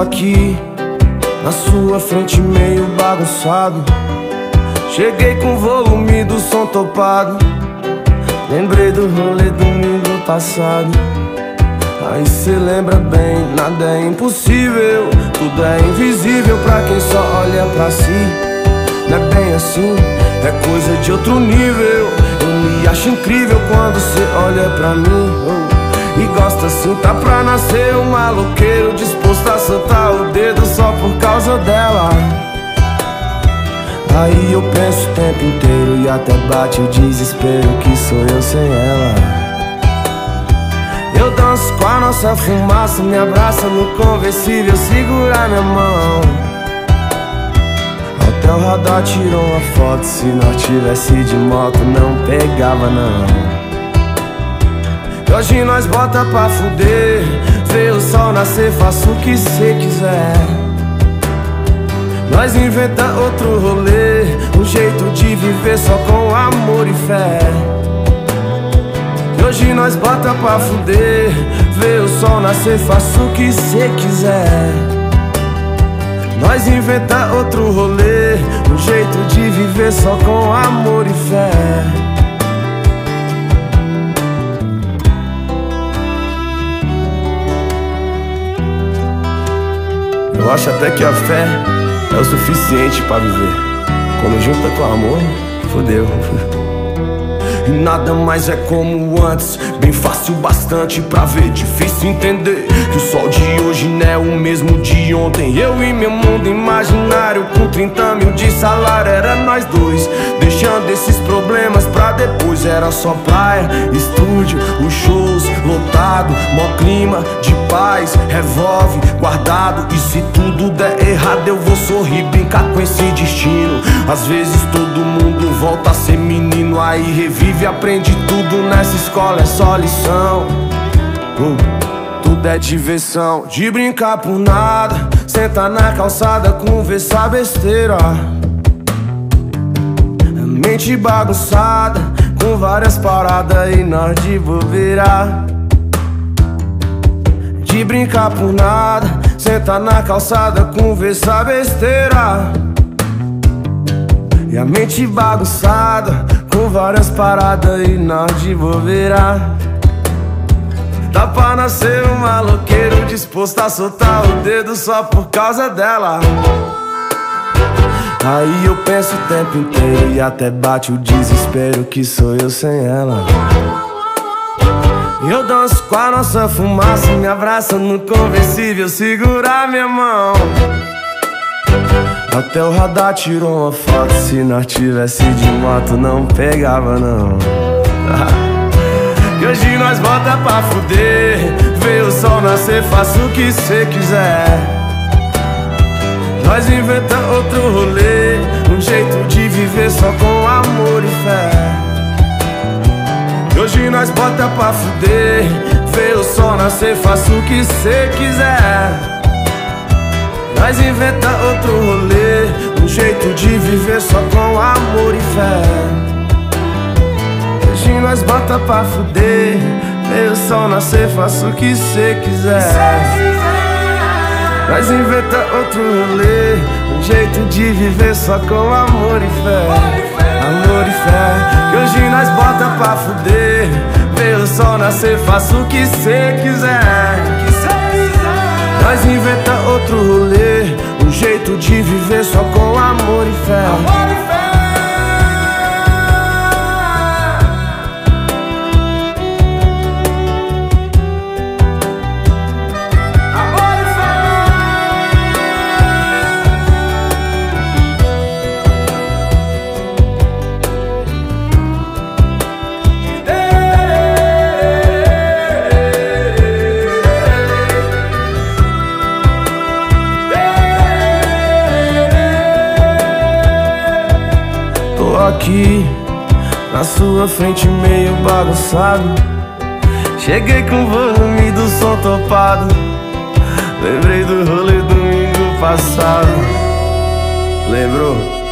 aqui na sua frente meio bagunçado. Cheguei com o volume do som topado. Lembrei do rolê domingo passado. Aí cê lembra bem, nada é impossível, tudo é invisível pra quem só olha pra si. Não é bem assim, é coisa de outro nível. Eu me acho incrível quando cê olha pra mim, e gosta assim, tá pra nascer um maloqueiro disposto a soltar o dedo só por causa dela. Aí eu penso o tempo inteiro e até bate o desespero que sou eu sem ela. Eu danço com a nossa fumaça, me abraça no conversível, segura minha mão. Até o radar tirou uma foto, se nós tivesse de moto não pegava não. E hoje nós bota pra fuder, vê o sol nascer, faça o que cê quiser. Nós inventa outro rolê, um jeito de viver só com amor e fé. E hoje nós bota pra fuder, vê o sol nascer, faça o que cê quiser. Nós inventa outro rolê, um jeito de viver só com amor e fé. Eu acho até que a fé é o suficiente pra viver. Quando junta com amor, fodeu. E nada mais é como antes, bem fácil bastante pra ver, difícil entender que o sol de hoje não é o mesmo de ontem. Eu e meu mundo imaginário com 30 mil de salário, era nós dois, deixando esses problemas pra depois. Era só praia, estúdio, os shows lotado, mó clima de paz, revólver guardado. E se tudo der errado eu vou sorrir, brincar com esse destino. Às vezes todo mundo volta a ser menino, aí revive e aprende tudo nessa escola, é só lição. Tudo é diversão, de brincar por nada, sentar na calçada, conversar besteira. Mente bagunçada, com várias paradas e nós de bobeira. De brincar por nada, sentar na calçada, conversar besteira. E a mente bagunçada, com várias paradas e nós de bobeira. Tá pra nascer um maloqueiro disposto a soltar o dedo só por causa dela. Aí eu penso o tempo inteiro e até bate o desespero que sou eu sem ela. Eu danço com a nossa fumaça, me abraça no conversível, segura minha mão. Até o radar tirou uma foto, se nós tivesse de moto não pegava não. E hoje nós bota pra fuder, vê o sol nascer, faça o que cê quiser. Nós inventa outro rolê, um jeito de viver só com amor e fé. E hoje nós bota pra fuder, vê o sol nascer, faça o que cê quiser. Nós inventa outro rolê, um jeito de viver só com amor e fé. Hoje nós bota pra fuder, vê o sol nascer, faça o que cê quiser. Nós inventa outro rolê, um jeito de viver só com amor e fé. Amor e fé. Que hoje nós bota pra fuder, vê o sol nascer, faça o que cê quiser. Nós inventa outro rolê, um jeito de viver só com amor e fé. Amor e fé. Amor e fé. Aqui na sua frente meio bagunçado. Cheguei com o volume do som topado. Lembrei do rolê domingo passado. Lembrou?